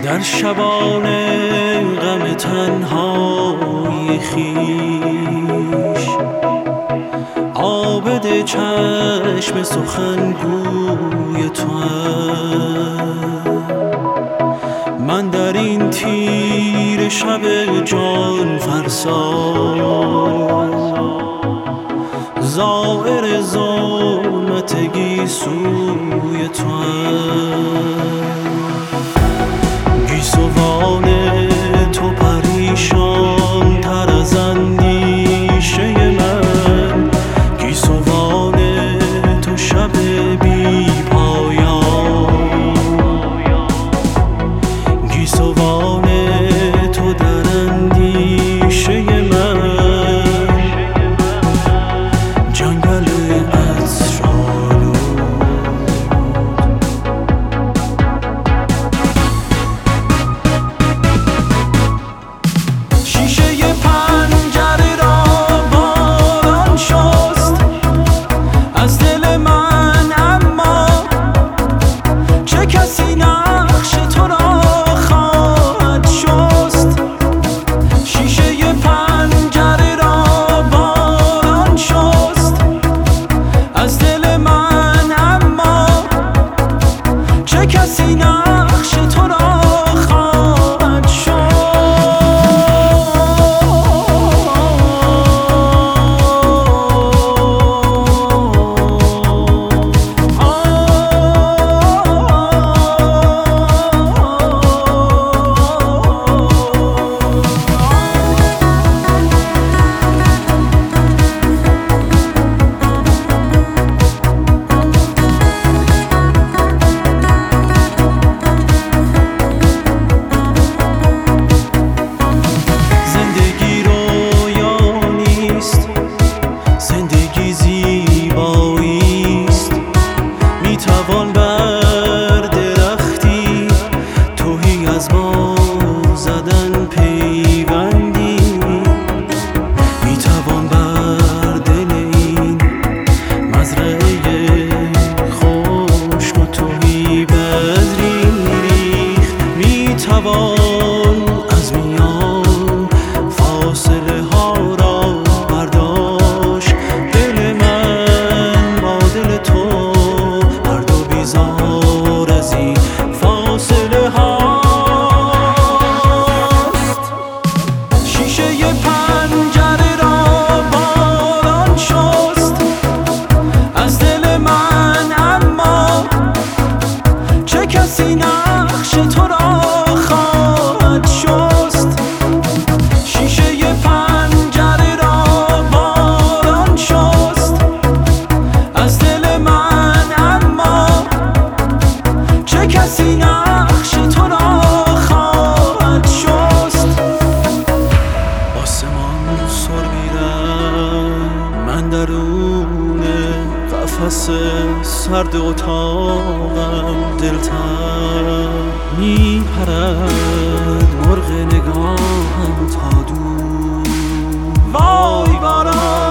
در شبان غم تنهای خویش عابد چشم سخنگوی توام. من در این تیر شب جان فرسا زائر ظلمت گیسوی توام. گیسوان تو پریشان تر از اندیشه من، گیسوان تو شب بی پایان، گیسوان تو در اندیشه من، جنگل عطرآلود. شیشه پنجره را باران شست از دل من، اما چه کسی نقش تو را خواهد شست. شیشه پنجره را باران شست از دل من، اما چه کسی نقش تو را خواهد شست. زندگی رویا نیست، زندگی زیبایی است. میتوان بر درختی تهی از بار زدن پیوندی، میتوان بر دل این مزرعه خشک و تهی بذری ریخت. میتوان از میان فاصله ها را برداشت. دل من با دل تو هر دو بیزار از این فاصله هاست. شیشه پنجره را باران شست از دل من، اما چه کسی نقش تو را خواهد شست. شیشه پنجره را باران شست از دل من، اما چه کسی نقش تو را خواهد شست. آسمان سر میرم، من درون قفس سرد اتاقم دلتر میپرد مرغ نگاهم تا دور. وای باران